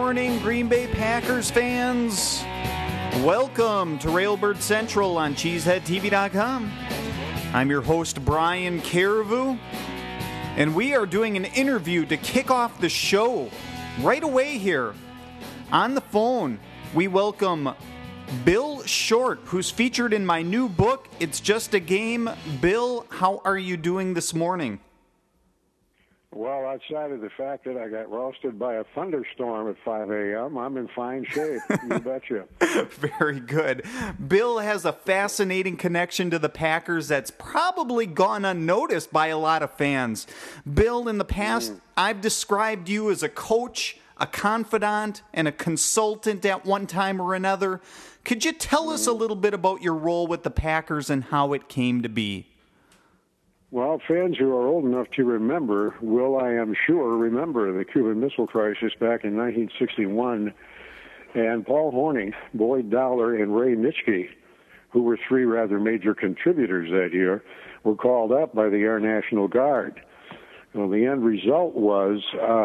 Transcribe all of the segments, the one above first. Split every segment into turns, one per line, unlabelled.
morning, Green Bay Packers fans. Welcome to Railbird Central on CheeseheadTV.com. I'm your host, Brian Carriveau, and we are doing an interview to kick off the show right away here. On the phone, we welcome Bill Short, who's featured in my new book, It's Just a Game. Bill, how are you doing this morning?
Well, outside of the fact that I got roasted by a thunderstorm at 5 a.m., I'm in fine shape. You betcha.
Very good. Bill has a fascinating connection to the Packers that's probably gone unnoticed by a lot of fans. Bill, in the past, I've described you as a coach, a confidant, and a consultant at one time or another. Could you tell us a little bit about your role with the Packers and how it came to be?
Well, fans who are old enough to remember will, I am sure, remember the Cuban Missile Crisis back in 1961. And Paul Hornung, Boyd Dowler, and Ray Nitschke, who were three rather major contributors that year, were called up by the Air National Guard. Well, the end result was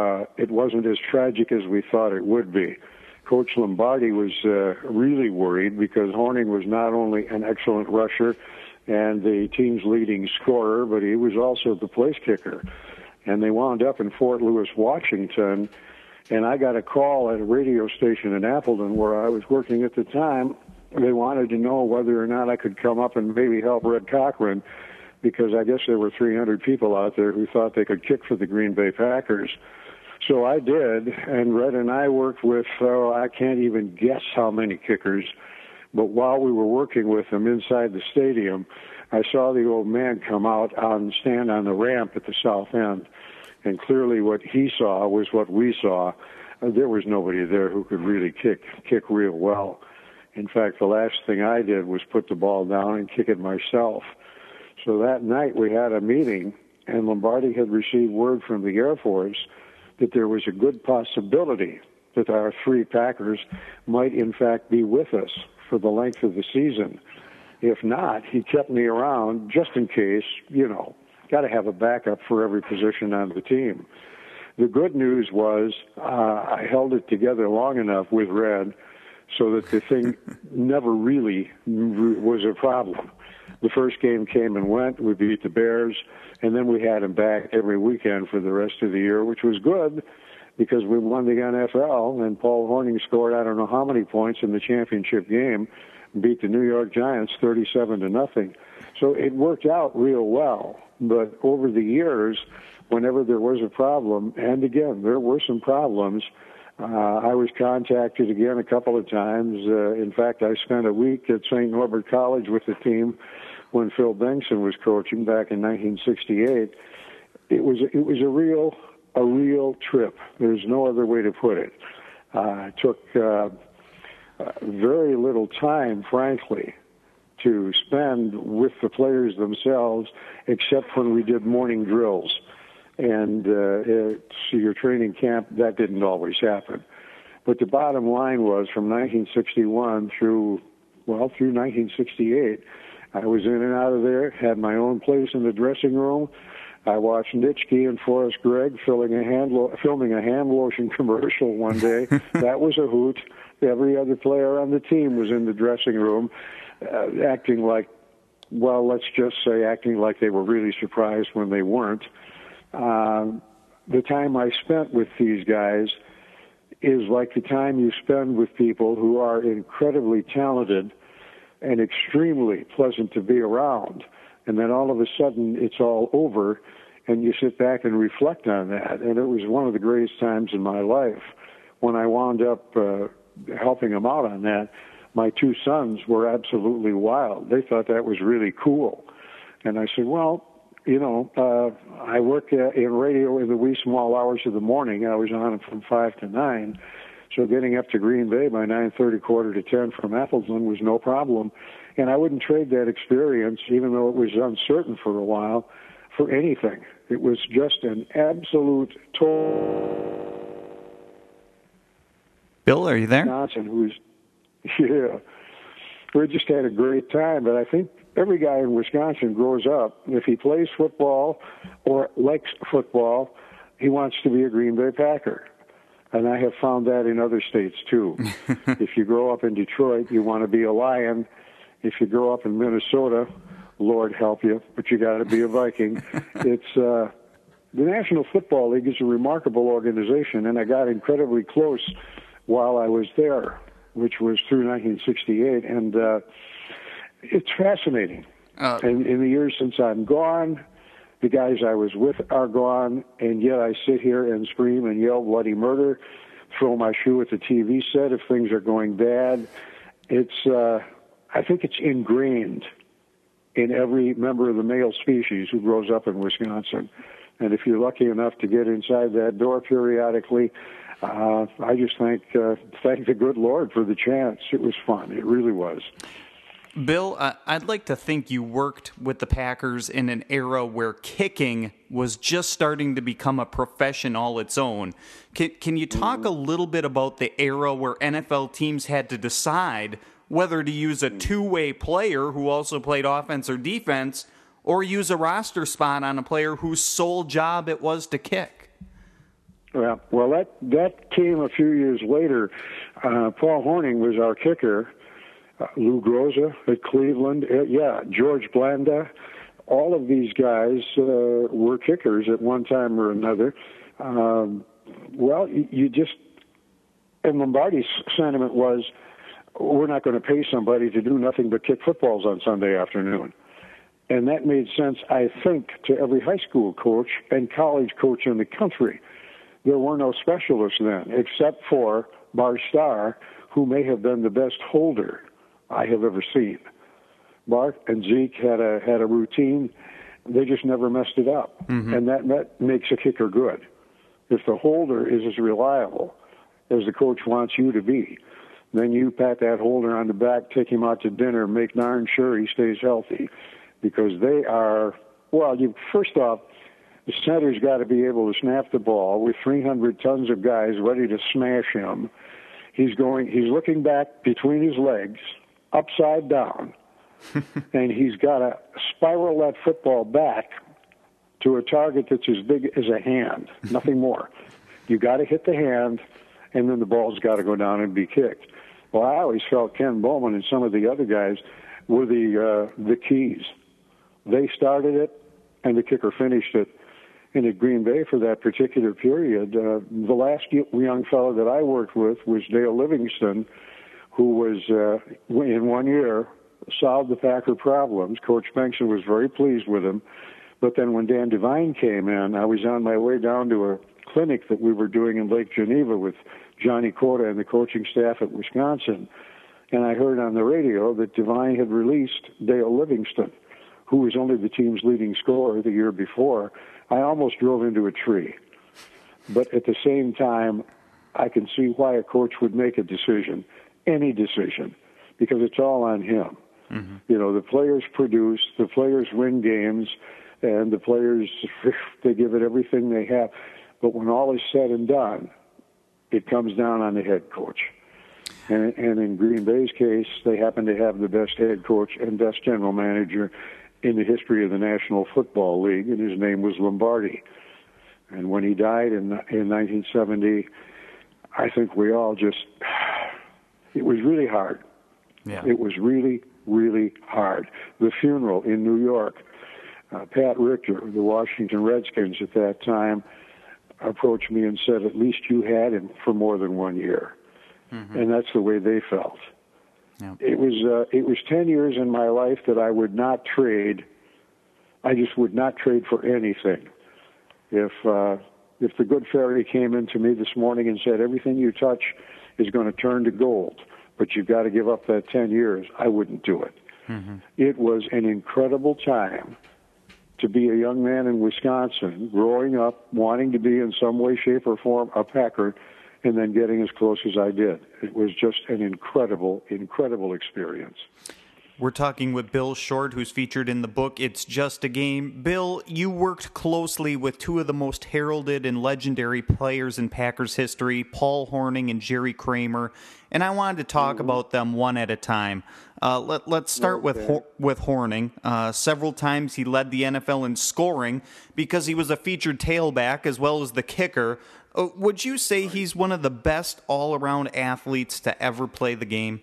it wasn't as tragic as we thought it would be. Coach Lombardi was really worried because Hornung was not only an excellent rusher and the team's leading scorer, but he was also the place kicker. And they wound up in Fort Lewis, Washington, and I got a call at a radio station in Appleton where I was working at the time. They wanted to know whether or not I could come up and maybe help Red Cochran, because I guess there were 300 people out there who thought they could kick for the Green Bay Packers. So I did, and Red and I worked with, I can't even guess how many kickers. But while we were working with them inside the stadium, I saw the old man come out and stand on the ramp at the south end. And clearly what he saw was what we saw. There was nobody there who could really kick real well. In fact, the last thing I did was put the ball down and kick it myself. So that night we had a meeting, and Lombardi had received word from the Air Force that there was a good possibility that our three Packers might in fact be with us for the length of the season. If not, he kept me around just in case, got to have a backup for every position on the team. The good news was I held it together long enough with Red so that the thing never really was a problem. The first game came and went. We beat the Bears, and then we had him back every weekend for the rest of the year, which was good because we won the NFL, and Paul Hornung scored I don't know how many points in the championship game, beat the New York Giants 37-0. So it worked out real well. But over the years, whenever there was a problem, and again, there were some problems, I was contacted again a couple of times. In fact, I spent a week at St. Norbert College with the team when Phil Bengtson was coaching back in 1968. It was a real trip. There's no other way to put it. It took very little time, frankly, to spend with the players themselves, except when we did morning drills. And so your training camp, that didn't always happen. But the bottom line was from 1961 through 1968, I was in and out of there, had my own place in the dressing room. I watched Nitschke and Forrest Gregg filming a hand lotion commercial one day. That was a hoot. Every other player on the team was in the dressing room acting like they were really surprised when they weren't. The time I spent with these guys is like the time you spend with people who are incredibly talented and extremely pleasant to be around. And then all of a sudden it's all over, and you sit back and reflect on that. And it was one of the greatest times in my life. When I wound up helping them out on that, my two sons were absolutely wild. They thought that was really cool. And I said, well, I work in radio in the wee small hours of the morning. I was on from 5 to 9. So getting up to Green Bay by 9:30, quarter to 10 from Appleton was no problem. And I wouldn't trade that experience, even though it was uncertain for a while, for anything. It was just an absolute total.
Bill, are you there?
Johnson, we just had a great time. But I think every guy in Wisconsin grows up, if he plays football or likes football, he wants to be a Green Bay Packer. And I have found that in other states, too. If you grow up in Detroit, you want to be a Lion. If you grow up in Minnesota, Lord help you, but you got to be a Viking. The National Football League is a remarkable organization, and I got incredibly close while I was there, which was through 1968, and it's fascinating. And in the years since I'm gone, the guys I was with are gone, and yet I sit here and scream and yell bloody murder, throw my shoe at the TV set if things are going bad. I think it's ingrained in every member of the male species who grows up in Wisconsin. And if you're lucky enough to get inside that door periodically, I just thank the good Lord for the chance. It was fun. It really was.
Bill, I'd like to think you worked with the Packers in an era where kicking was just starting to become a profession all its own. Can you talk a little bit about the era where NFL teams had to decide whether to use a two-way player who also played offense or defense, or use a roster spot on a player whose sole job it was to kick?
Well, that came a few years later. Paul Hornung was our kicker. Lou Groza at Cleveland, George Blanda. All of these guys were kickers at one time or another. And Lombardi's sentiment was, we're not going to pay somebody to do nothing but kick footballs on Sunday afternoon. And that made sense, I think, to every high school coach and college coach in the country. There were no specialists then, except for Bart Starr, who may have been the best holder I have ever seen. Bart and Zeke had a routine. They just never messed it up. Mm-hmm. And that makes a kicker good. If the holder is as reliable as the coach wants you to be, then you pat that holder on the back, take him out to dinner, make darn sure he stays healthy. Because they are, first off, the center's got to be able to snap the ball with 300 tons of guys ready to smash him. He's looking back between his legs, upside down, and he's got to spiral that football back to a target that's as big as a hand, nothing more. You got to hit the hand, and then the ball's got to go down and be kicked. Well, I always felt Ken Bowman and some of the other guys were the keys. They started it, and the kicker finished it. And at Green Bay for that particular period, the last young fellow that I worked with was Dale Livingston, who was, in 1 year, solved the Packer problems. Coach Bengtson was very pleased with him. But then when Dan Devine came in, I was on my way down to a clinic that we were doing in Lake Geneva with Johnny Cota and the coaching staff at Wisconsin. And I heard on the radio that Devine had released Dale Livingston, who was only the team's leading scorer the year before. I almost drove into a tree. But at the same time, I can see why a coach would make a decision, any decision, because it's all on him. Mm-hmm. You know, the players produce, the players win games, and the players, they give it everything they have. But when all is said and done, it comes down on the head coach. And in Green Bay's case, they happen to have the best head coach and best general manager in the history of the National Football League, and his name was Lombardi. And when he died in 1970, I think we all it was really hard. Yeah. It was really, really hard. The funeral in New York, Pat Richter, the Washington Redskins at that time, approached me and said, at least you had him for more than 1 year. Mm-hmm. And that's the way they felt. Yeah. It was 10 years in my life that I would not trade. I just would not trade for anything. If the good fairy came into me this morning and said, everything you touch is going to turn to gold, but you've got to give up that 10 years, I wouldn't do it. Mm-hmm. It was an incredible time to be a young man in Wisconsin, growing up, wanting to be in some way, shape, or form a Packer, and then getting as close as I did. It was just an incredible, incredible experience.
We're talking with Bill Short, who's featured in the book, It's Just a Game. Bill, you worked closely with two of the most heralded and legendary players in Packers history, Paul Hornung and Jerry Kramer, and I wanted to talk about them one at a time. Let's start with Hornung. Several times he led the NFL in scoring because he was a featured tailback as well as the kicker. Would you say he's one of the best all-around athletes to ever play the game?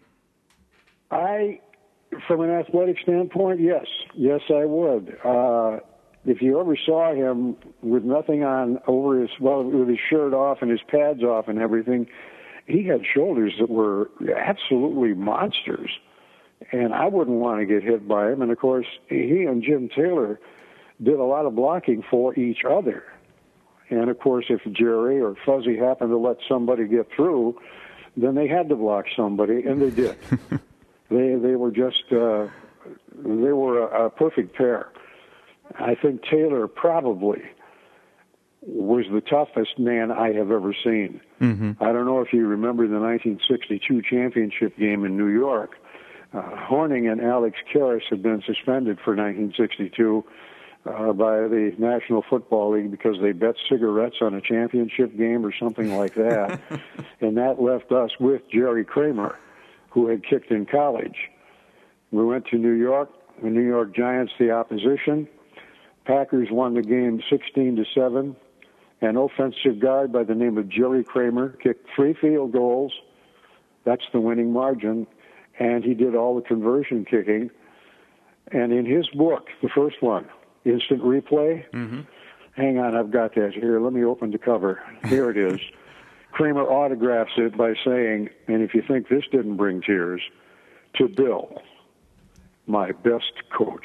From an athletic standpoint, yes. Yes, I would. If you ever saw him with nothing on over with his shirt off and his pads off and everything, he had shoulders that were absolutely monsters. And I wouldn't want to get hit by him. And, of course, he and Jim Taylor did a lot of blocking for each other. And, of course, if Jerry or Fuzzy happened to let somebody get through, then they had to block somebody, and they did. They were just they were a perfect pair. I think Taylor probably was the toughest man I have ever seen. Mm-hmm. I don't know if you remember the 1962 championship game in New York. Horning and Alex Karras had been suspended for 1962 by the National Football League because they bet cigarettes on a championship game or something like that. And that left us with Jerry Kramer, who had kicked in college. We went to New York. The New York Giants, the opposition. Packers won the game 16-7. An offensive guard by the name of Jerry Kramer kicked 3 field goals. That's the winning margin. And he did all the conversion kicking. And in his book, the first one, Instant Replay, hang on, I've got that here. Let me open the cover. Here it is. Kramer autographs it by saying, and if you think this didn't bring tears, to Bill, my best coach.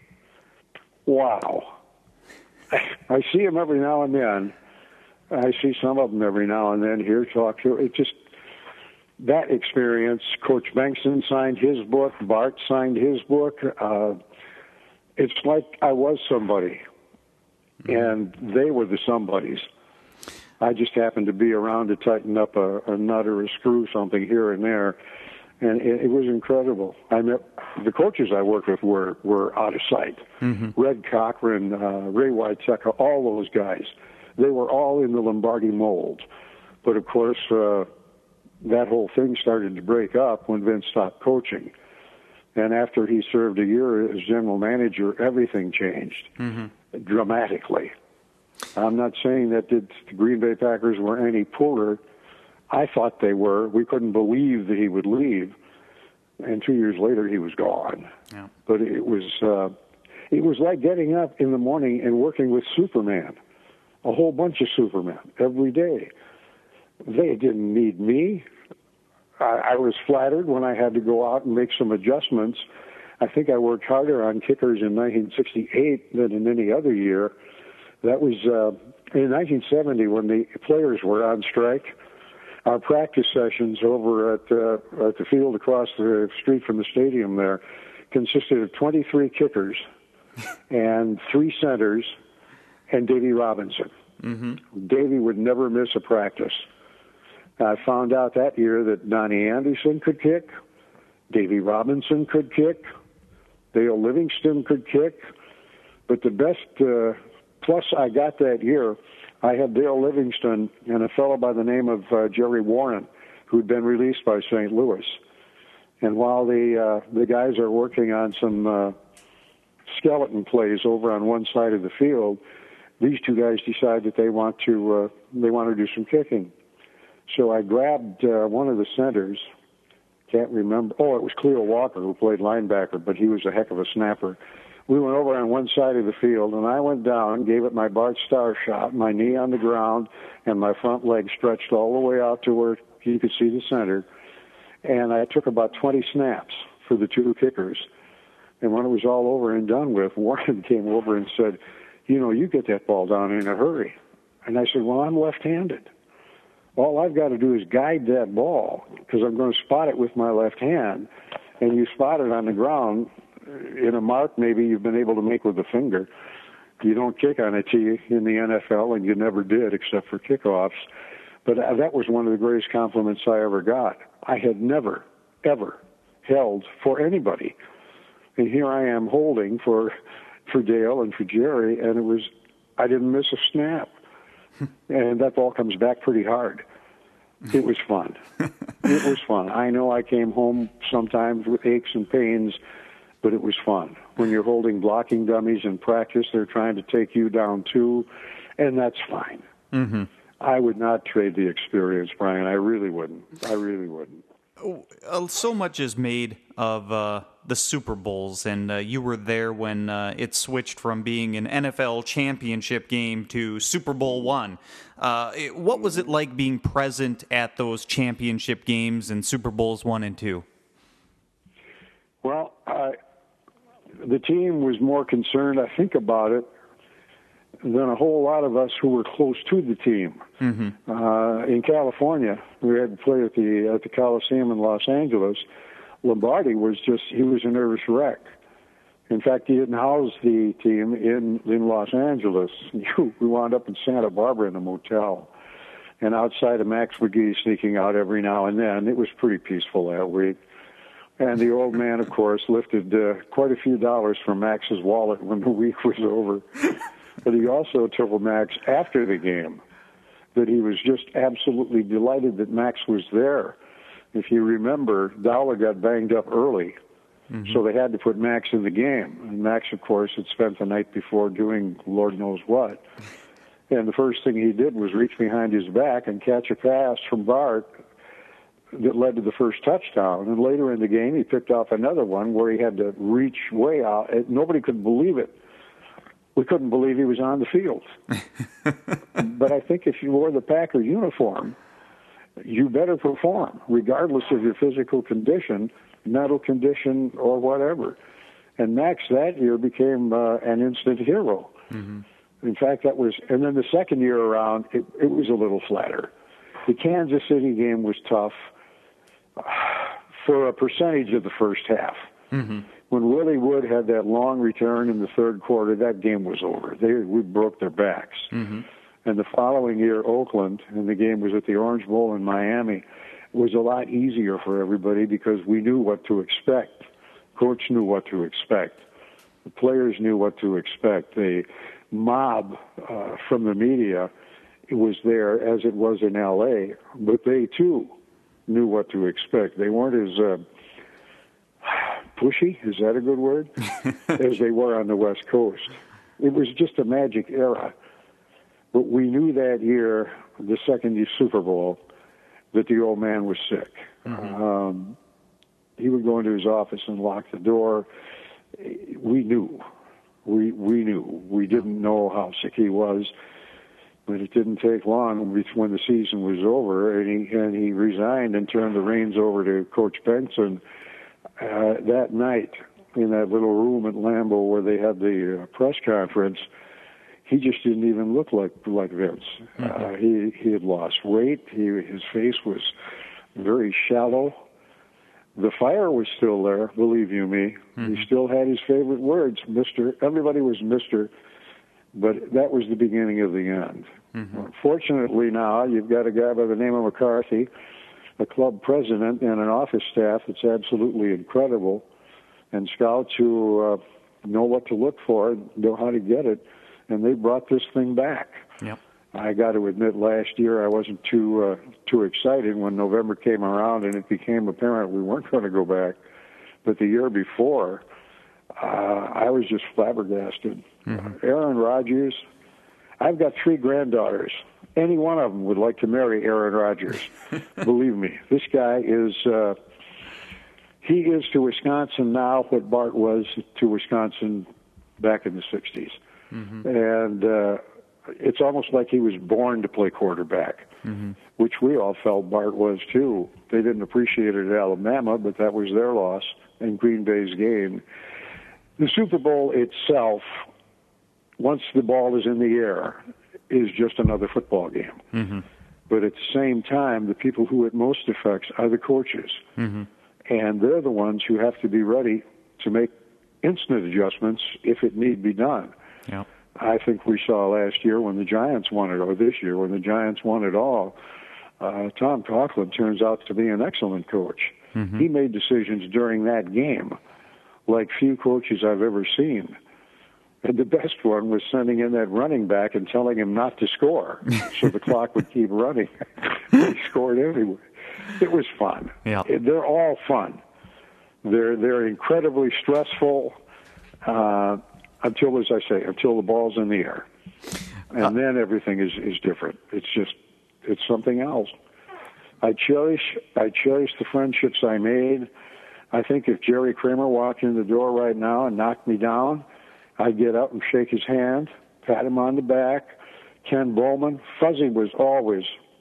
Wow. I see him every now and then. I see some of them every now and then here talk to. It just, that experience, Coach Bengtson signed his book, Bart signed his book. It's like I was somebody, and they were the somebodies. I just happened to be around to tighten up a nut or a screw, something here and there, and it was incredible. I met the coaches I worked with were out of sight. Mm-hmm. Red Cochran, Ray Witeka, all those guys. They were all in the Lombardi mold. But, of course, that whole thing started to break up when Vince stopped coaching. And after he served a year as general manager, everything changed dramatically. I'm not saying that the Green Bay Packers were any poorer. I thought they were. We couldn't believe that he would leave. And 2 years later, he was gone. Yeah. But it was like getting up in the morning and working with Superman, a whole bunch of Supermen every day. They didn't need me. I was flattered when I had to go out and make some adjustments. I think I worked harder on kickers in 1968 than in any other year. That was in 1970 when the players were on strike. Our practice sessions over at the field across the street from the stadium there consisted of 23 kickers and 3 centers and Davy Robinson. Mm-hmm. Davy would never miss a practice. I found out that year that Donnie Anderson could kick, Davy Robinson could kick, Dale Livingston could kick, but the best plus I got that year, I had Dale Livingston and a fellow by the name of Jerry Warren, who'd been released by St. Louis. And while the guys are working on some skeleton plays over on one side of the field, these 2 guys decide that they want to do some kicking. So I grabbed one of the centers. Can't remember. Oh, it was Cleo Walker who played linebacker, but he was a heck of a snapper. We went over on one side of the field, and I went down, gave it my Bart Starr shot, my knee on the ground, and my front leg stretched all the way out to where you could see the center. And I took about 20 snaps for the 2 kickers. And when it was all over and done with, Warren came over and said, you get that ball down in a hurry. And I said, well, I'm left-handed. All I've got to do is guide that ball because I'm going to spot it with my left hand. And you spot it on the ground in a mark maybe you've been able to make with a finger. You don't kick on a tee in the NFL, and you never did except for kickoffs. But that was one of the greatest compliments I ever got. I had never, ever held for anybody. And here I am holding for Dale and for Jerry, and I didn't miss a snap. And that ball comes back pretty hard. It was fun. It was fun. I know I came home sometimes with aches and pains, but it was fun. When you're holding blocking dummies in practice, they're trying to take you down too, and that's fine. Mm-hmm. I would not trade the experience, Brian. I really wouldn't.
So much is made of the Super Bowls, and you were there when it switched from being an NFL championship game to Super Bowl one. What was it like being present at those championship games and Super Bowls 1 and 2?
Well, the team was more concerned, I think, about it than a whole lot of us who were close to the team. Mm-hmm. In California, we had to play at the Coliseum in Los Angeles. Lombardi was a nervous wreck. In fact, he didn't house the team in Los Angeles. We wound up in Santa Barbara in a motel, and outside of Max McGee sneaking out every now and then. It was pretty peaceful that week. And the old man, of course, lifted quite a few dollars from Max's wallet when the week was over. But he also told Max after the game that he was just absolutely delighted that Max was there. If you remember, Dowler got banged up early, so they had to put Max in the game. And Max, of course, had spent the night before doing Lord knows what. And the first thing he did was reach behind his back and catch a pass from Bart that led to the first touchdown. And later in the game, he picked off another one where he had to reach way out. Nobody could believe it. We couldn't believe he was on the field. But I think if you wore the Packer uniform, you better perform, regardless of your physical condition, mental condition, or whatever. And Max that year became an instant hero. Mm-hmm. In fact, and then the second year around, it was a little flatter. The Kansas City game was tough for a percentage of the first half. Mm-hmm. When Willie Wood had that long return in the third quarter, that game was over. We broke their backs. Mm-hmm. And the following year, Oakland, and the game was at the Orange Bowl in Miami, was a lot easier for everybody because we knew what to expect. Coach knew what to expect. The players knew what to expect. The mob from the media was there as it was in L.A., but they, too, knew what to expect. They weren't as pushy, is that a good word, as they were on the West Coast. It was just a magic era. But we knew that year, the second year Super Bowl, that the old man was sick. Mm-hmm. He would go into his office and lock the door. We knew. We knew. We didn't know how sick he was, but it didn't take long when the season was over, and he resigned and turned the reins over to Coach Benson. That night, in that little room at Lambeau where they had the press conference, he just didn't even look like Vince. Mm-hmm. He had lost weight. His face was very shallow. The fire was still there, believe you me. Mm-hmm. He still had his favorite words, Mr. Everybody was Mr., but that was the beginning of the end. Mm-hmm. Fortunately now, you've got a guy by the name of McCarthy, a club president, and an office staff that's absolutely incredible, and scouts who know what to look for, know how to get it, and they brought this thing back. Yep. I got to admit, last year I wasn't too excited when November came around and it became apparent we weren't going to go back. But the year before, I was just flabbergasted. Mm-hmm. Aaron Rodgers, I've got 3 granddaughters. Any one of them would like to marry Aaron Rodgers. Believe me, this guy is, he is to Wisconsin now what Bart was to Wisconsin back in the 60s. Mm-hmm. And it's almost like he was born to play quarterback, mm-hmm. which we all felt Bart was too. They didn't appreciate it at Alabama, but that was their loss and Green Bay's gain. The Super Bowl itself, once the ball is in the air, is just another football game. Mm-hmm. But at the same time, the people who it most affects are the coaches. Mm-hmm. And they're the ones who have to be ready to make instant adjustments if it need be done. Yep. I think we saw last year when the Giants won it, or this year when the Giants won it all, Tom Coughlin turns out to be an excellent coach. Mm-hmm. He made decisions during that game like few coaches I've ever seen. And the best one was sending in that running back and telling him not to score so the clock would keep running. He scored anyway. It was fun. Yep. They're all fun. They're incredibly stressful until, as I say, until the ball's in the air. And then everything is different. It's just it's something else. I cherish the friendships I made. I think if Jerry Kramer walked in the door right now and knocked me down, I'd get up and shake his hand, pat him on the back. Ken Bowman, Fuzzy was always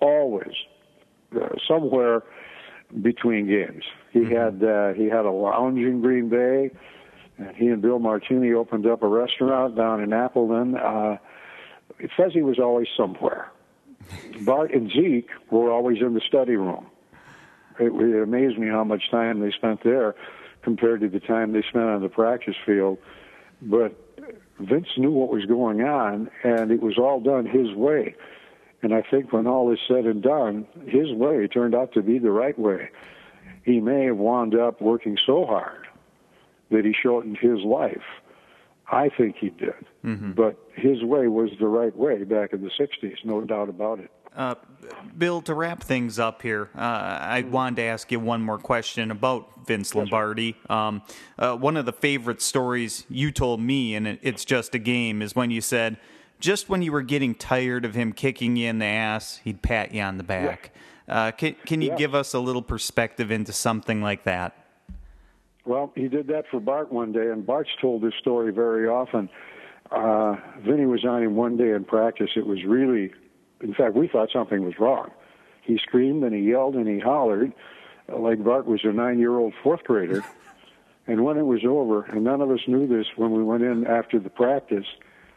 somewhere between games. He had a lounge in Green Bay, and he and Bill Martini opened up a restaurant down in Appleton. Fuzzy was always somewhere. Bart and Zeke were always in the study room. It amazed me how much time they spent there compared to the time they spent on the practice field. But Vince knew what was going on, and it was all done his way. And I think when all is said and done, his way turned out to be the right way. He may have wound up working so hard that he shortened his life. I think he did. Mm-hmm. But his way was the right way back in the 60s, no doubt about it.
Bill, to wrap things up here, I wanted to ask you one more question about Vince Lombardi. One of the favorite stories you told me, and It's Just a Game, is when you said, just when you were getting tired of him kicking you in the ass, he'd pat you on the back. Yeah. Can you give us a little perspective into something like that?
Well, he did that for Bart one day, and Bart's told this story very often. Vinny was on him one day in practice. It was really, in fact, we thought something was wrong. He screamed and he yelled and he hollered like Bart was a 9-year-old fourth grader. And when it was over, and none of us knew this when we went in after the practice,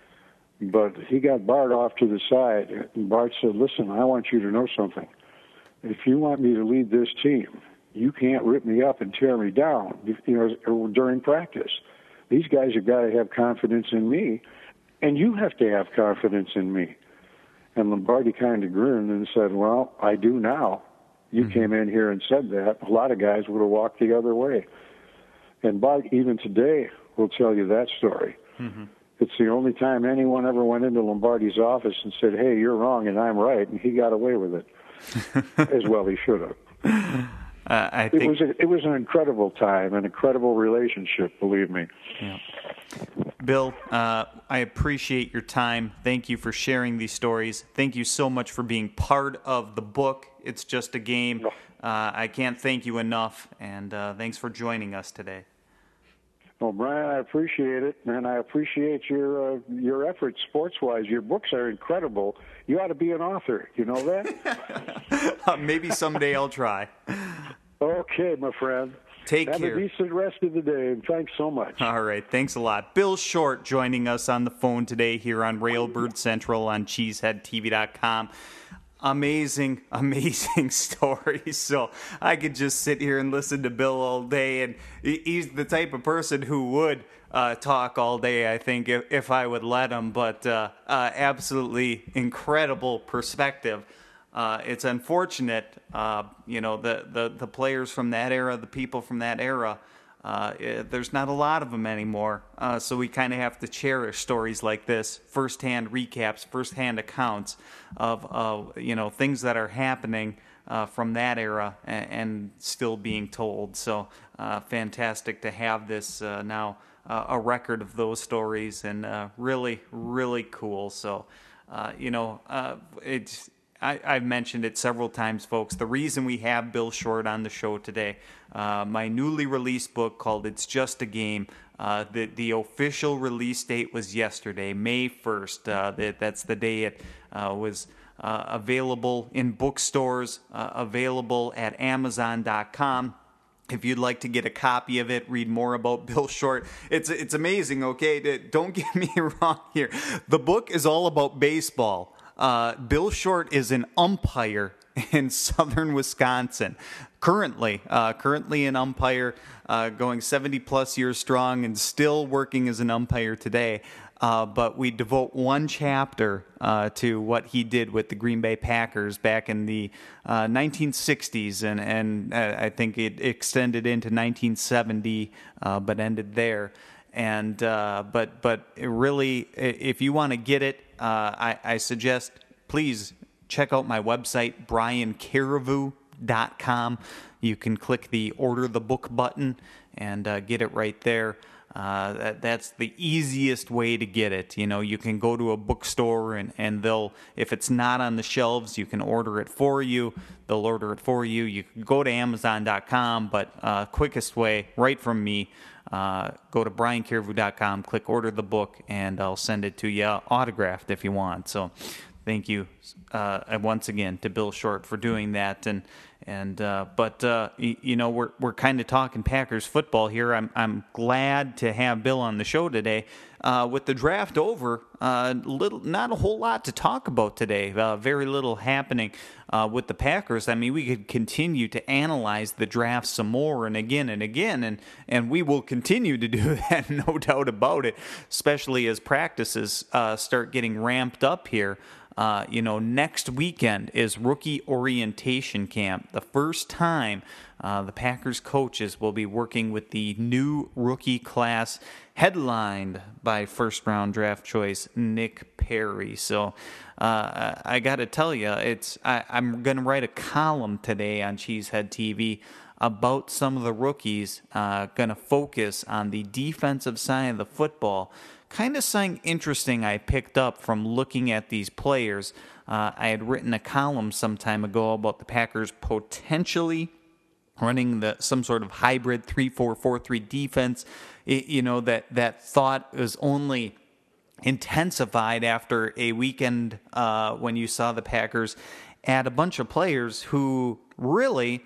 but he got Bart off to the side, and Bart said, listen, I want you to know something. If you want me to lead this team, you can't rip me up and tear me down, during practice. These guys have got to have confidence in me, and you have to have confidence in me. And Lombardi kind of grinned and said, well, I do now. You came in here and said that. A lot of guys would have walked the other way. And Bart, even today, will tell you that story. Mm-hmm. It's the only time anyone ever went into Lombardi's office and said, hey, you're wrong and I'm right, and he got away with it. As well he should have. I think it was an incredible time, an incredible relationship, believe me.
Yeah. Bill, I appreciate your time. Thank you for sharing these stories. Thank you so much for being part of the book, It's Just a Game. I can't thank you enough, and thanks for joining us today.
Well, Brian, I appreciate it, and I appreciate your efforts sports-wise. Your books are incredible. You ought to be an author. You know that?
Maybe someday I'll try.
Okay, my friend.
Take care.
Have a decent rest of the day, and thanks so much.
All right, thanks a lot. Bill Short joining us on the phone today here on Railbird Central on CheeseheadTV.com. Amazing stories. So I could just sit here and listen to Bill all day, and he's the type of person who would talk all day, I think, if I would let him. But absolutely incredible perspective. It's unfortunate, the players from that era, the people from that era, there's not a lot of them anymore. So we kind of have to cherish stories like this, firsthand recaps, firsthand accounts of things that are happening from that era and still being told. So fantastic to have this now, a record of those stories, and really, really cool. So, I've mentioned it several times, folks. The reason we have Bill Short on the show today, my newly released book called It's Just a Game, the official release date was yesterday, May 1st. That's the day it was available in bookstores, available at Amazon.com. If you'd like to get a copy of it, read more about Bill Short. It's amazing, okay? Don't get me wrong here. The book is all about baseball. Bill Short is an umpire in southern Wisconsin. Currently an umpire, going 70-plus years strong and still working as an umpire today. But we devote one chapter to what he did with the Green Bay Packers back in the 1960s, and I think it extended into 1970, but ended there. And but really, if you want to get it, I suggest please check out my website, briancarrevoux.com. railbird.com. You can click the Order the Book button and get it right there. That's the easiest way to get it. You can go to a bookstore and they'll, if it's not on the shelves, you can order it for you. They'll order it for you. You can go to Amazon.com, but quickest way, right from me, go to briancaribou.com, click Order the Book, and I'll send it to you autographed if you want. So thank you once again to Bill Short for doing that. But we're kind of talking Packers football here. I'm glad to have Bill on the show today. With the draft over, not a whole lot to talk about today. Very little happening with the Packers. I mean, we could continue to analyze the draft some more and again, and we will continue to do that, no doubt about it, especially as practices start getting ramped up here. Next weekend is rookie orientation camp. The first time the Packers coaches will be working with the new rookie class, headlined by first-round draft choice Nick Perry. So I got to tell you, I'm going to write a column today on Cheesehead TV about some of the rookies, going to focus on the defensive side of the football. Kind of something interesting I picked up from looking at these players. I had written a column some time ago about the Packers potentially running some sort of hybrid 3-4-4-3 defense. That thought was only intensified after a weekend when you saw the Packers add a bunch of players who really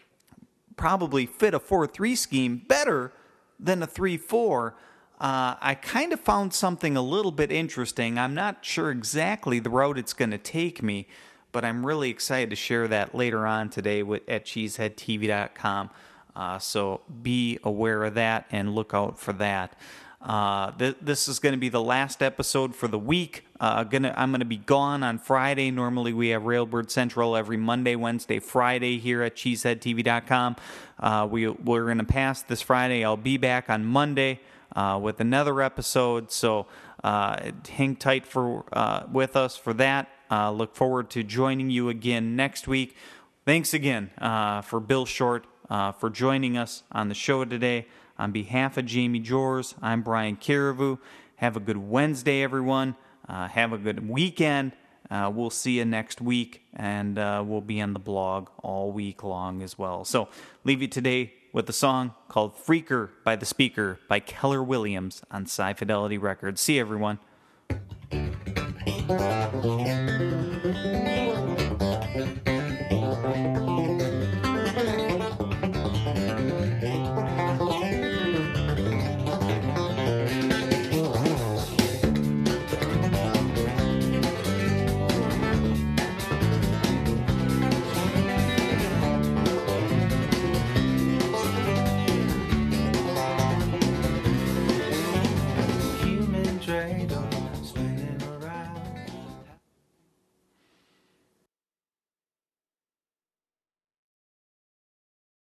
probably fit a 4-3 scheme better than a 3-4. I kind of found something a little bit interesting. I'm not sure exactly the route it's going to take me, but I'm really excited to share that later on today at cheeseheadtv.com. So be aware of that and look out for that. This is going to be the last episode for the week. I'm going to be gone on Friday. Normally we have Railbird Central every Monday, Wednesday, Friday here at cheeseheadtv.com. We're going to pass this Friday. I'll be back on Monday with another episode. So hang tight with us for that. Look forward to joining you again next week. Thanks again for Bill Short for joining us on the show today. On behalf of Jamie Jors, I'm Brian Caribou. Have a good Wednesday, everyone. Have a good weekend. We'll see you next week, and we'll be on the blog all week long as well. So leave you today with a song called Freaker by the Speaker by Keller Williams on Sci Fidelity Records. See you, everyone.